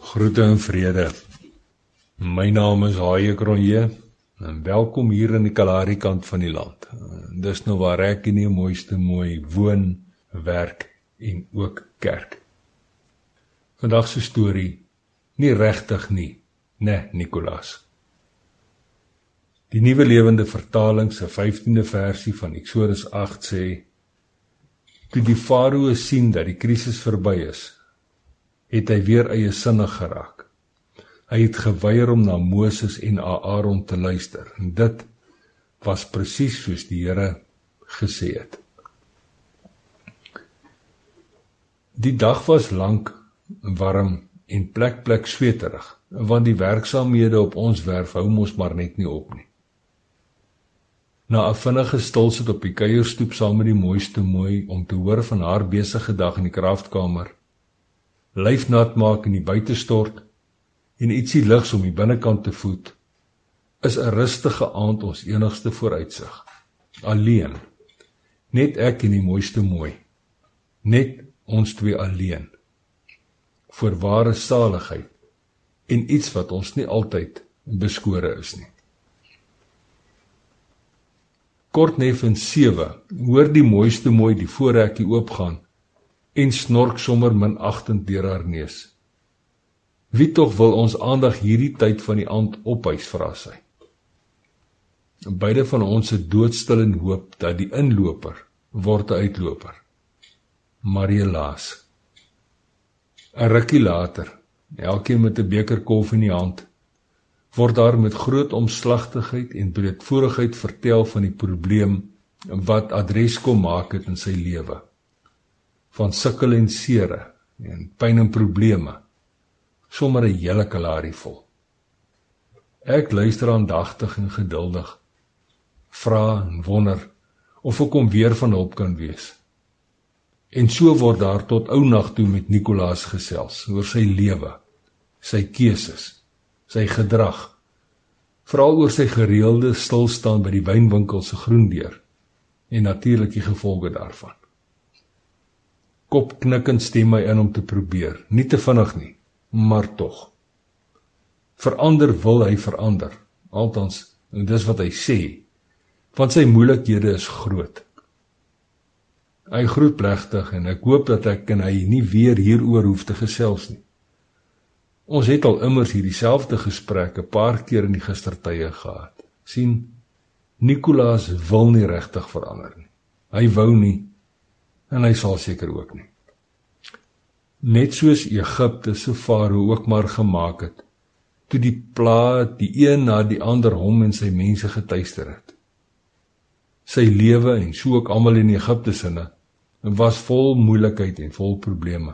Groete en vrede. My naam is Haie Cronje en welkom hier in die Kalahari kant van die land. Dis nou waar ek in die mooiste mooi woon, werk en ook kerk. Vandag se storie, nie regtig nie, Nikolaas. Die Nuwe Lewende Vertaling se 15de versie van Eksodus 8 sê: toe die Farao sien dat die krisis verby is, het hy weer eiesinnig geraak. Hy het geweier om na Moses en Aaron te luister, en dit was presies soos die Here gesê het. Die dag was lank, warm en plek sweterig, want die werksaamhede op ons werf hou mos maar net nie op nie. Na 'n vinnige stilsit op die kuierstoep saam met die mooiste mooi om te hoor van haar besige dag in die kraftkamer, lyf nat maak in die buitestort en ietsie ligs om die binnekant te voed, is 'n rustige aand ons enigste vooruitsig. Alleen, net ek en die mooiste mooi, net ons twee alleen, voor ware saligheid en iets wat ons nie altyd beskore is nie. Kort neffens 7, hoor die mooiste mooi die voorhekkie oopgaan en snork sommer minachtend deur haar neus. Wie tog wil ons aandag hierdie tyd van die aand ophuis, vra sy. Beide van ons het doodstil en hoop dat die inloper word 'n uitloper. Maar helaas. 'n rukkie later, elkeen met 'n beker koffie in die hand, word daar met groot omslagtigheid en breedvoerigheid vertel van die probleem wat adres kom maak het in sy lewe. Van sukkel en sere en pyn en probleme, sommer 'n hele Kalahari vol. Ek luister aandagtig en geduldig, vra en wonder of ek hom weer van hulp kan wees. En so word daar tot ou nag toe met Nikolaas gesels oor sy lewe, sy keuses, sy gedrag, veral oor sy gereelde stilstaan by die wynwinkel se groendeur en natuurlik die gevolge daarvan. Kopknikkend stem hy in om te probeer, nie te vinnig nie, maar tog. Verander wil hy verander, althans, dis wat hy sê, want sy moeilikhede is groot. Hy groet plegtig en ek hoop dat ek en hy nie weer hieroor hoef te gesels nie. Ons het al immers hierdie selfde gesprek 'n paar keer in die gistertye gehad. Sien, Nikolaas wil nie regtig verander nie. Hy wou nie, en hy sal seker ook nie. Net soos Egipte se Farao ook maar gemaak het, toe die plaae die een na die ander hom en sy mense getuister het. Sy lewe, en so ook almal in Egipte sinne, was vol moeilikheid en vol probleme.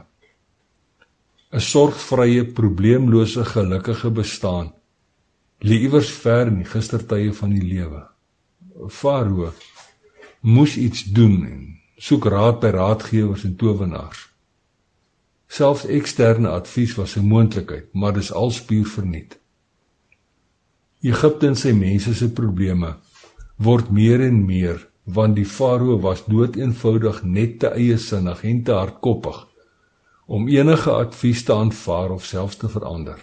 'n sorgvrye, probleemlose, gelukkige bestaan, lê iewers ver in die gistertye van die lewe. Farao moes iets doen en soek raad by raadgewers en towenaars. Selfs eksterne advies was 'n moontlikheid, maar dis al spuur verniet. Egipte en sy mense se probleme word meer en meer, want die Farao was doodeenvoudig net te eiesinnig en te hardkoppig om enige advies te aanvaar of selfs te verander.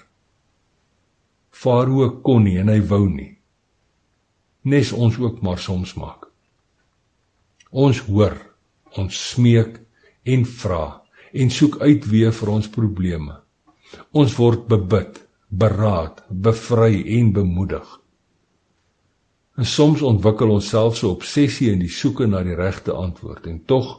Farao kon nie en hy wou nie. Nes ons ook maar soms maak. Ons hoor, ons smeek en vra en soek uitweë vir ons probleme. Ons word bebid, beraad, bevry en bemoedig. En soms ontwikkel ons selfs 'n obsessie in die soeke na die regte antwoord, en tog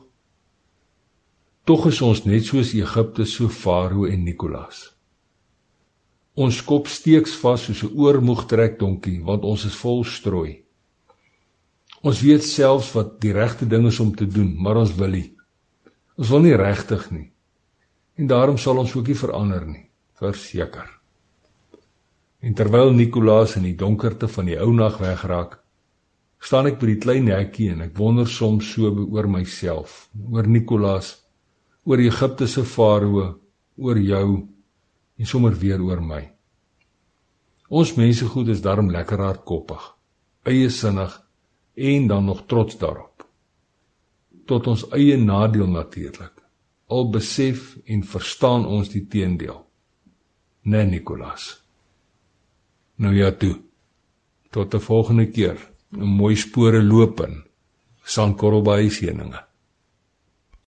is ons net soos Egipte so Farao en Nikolaas. Ons kop steeks vas soos 'n oormoeg trekdonkie, want ons is vol strooi. Ons weet selfs wat die regte ding is om te doen, maar ons wil nie. Ons wil nie regtig nie. En daarom sal ons ook nie verander nie, verseker. En terwyl Nikolaas in die donkerte van die ou nag wegraak, staan ek by die klein hekkie en ek wonder soms so oor myself, oor Nikolaas, oor Egipte se Farao, oor jou en sommer weer oor my. Ons mense goed is daarom lekker hardkoppig, eiesinnig en dan nog trots daarop. Tot ons eie nadeel natuurlik, al besef en verstaan ons die teendeel. Nee, Nicolaas. Nou ja toe. Tot 'n volgende keer. 'n Mooi spore loop in. Sandkorrel by huisheninge.